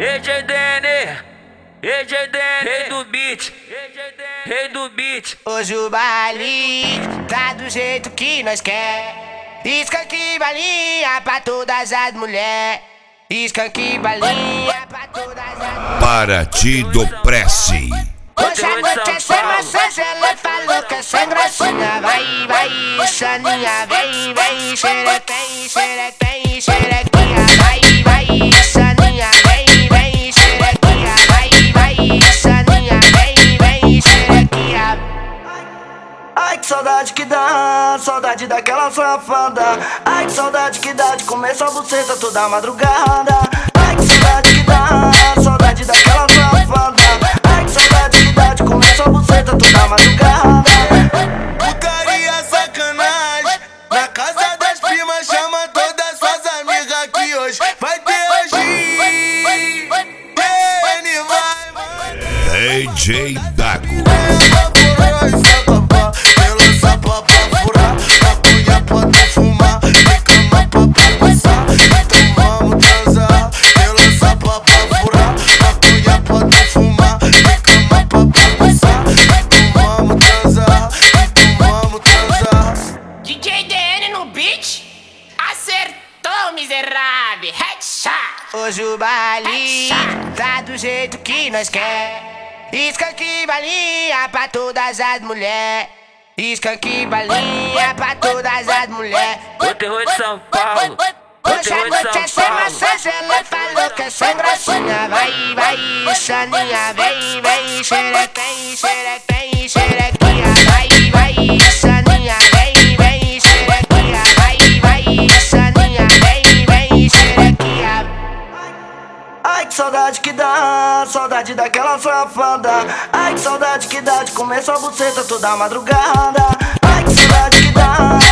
rei do beat, rei do beat. Hoje o baile tá do jeito que nós quer. Skunk balinha pra todas as mulheres. Skunk balinha pra todas as mulheres. Paraty do Prece. Hoje a noite é sem maçãs, ela falou que é sem gracinha. Vai, vai, Saninha, vem, vem, xerequém, xerequém, xerequinha. Vai, vai, Saninha, vem, vem, xerequinha. Vai, vai, Saninha, vem, vem, xerequinha. Ai, que saudade que dá, saudade daquela safada. Ai, que saudade que dá de comer sua buceta toda madrugada. Ai, que saudade que dá, saudade daquela safada. Ai, que saudade que dá de comer sua buceta toda madrugada. Putaria, sacanagem, na casa das primas, chama todas suas amigas que hoje vai ter hoje. DJ Dago. Miserável, headshot. Hoje o baile tá do jeito que nós quer. Skunk balinha pra todas as mulheres. Skunk balinha pra todas as mulheres. O terror de São Paulo. Hoje a noite é sem maçãs, ela falou que é sem gracinha. Vai, vai, Saninha, vem, vem, xerequém, xerequém, xerequinha. Vai, vai, Saninha, vem, vem, xerequinha. Vai, vai, Saninha, vem, xerequinha. Ai, que saudade que dá, saudade daquela safada. Ai, que saudade que dá de comer sua buceta toda madrugada. Ai, que saudade que dá,